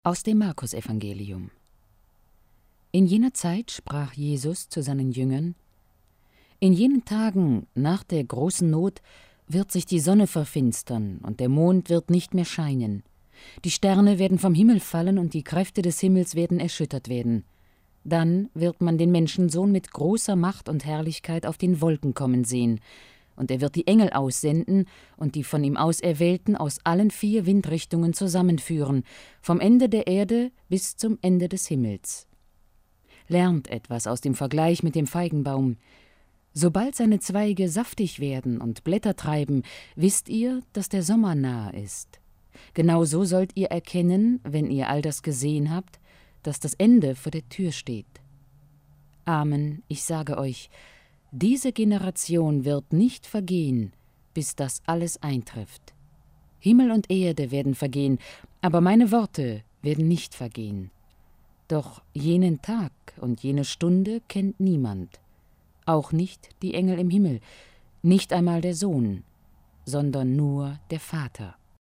Aus dem Markusevangelium. In jener Zeit sprach Jesus zu seinen Jüngern: In jenen Tagen nach der großen Not wird sich die Sonne verfinstern und der Mond wird nicht mehr scheinen. Die Sterne werden vom Himmel fallen und die Kräfte des Himmels werden erschüttert werden. Dann wird man den Menschensohn mit großer Macht und Herrlichkeit auf den Wolken kommen sehen. Und er wird die Engel aussenden und die von ihm Auserwählten aus allen 4 Windrichtungen zusammenführen, vom Ende der Erde bis zum Ende des Himmels. Lernt etwas aus dem Vergleich mit dem Feigenbaum. Sobald seine Zweige saftig werden und Blätter treiben, wisst ihr, dass der Sommer nahe ist. Genau so sollt ihr erkennen, wenn ihr all das gesehen habt, dass das Ende vor der Tür steht. Amen, ich sage euch, diese Generation wird nicht vergehen, bis das alles eintrifft. Himmel und Erde werden vergehen, aber meine Worte werden nicht vergehen. Doch jenen Tag und jene Stunde kennt niemand, auch nicht die Engel im Himmel, nicht einmal der Sohn, sondern nur der Vater.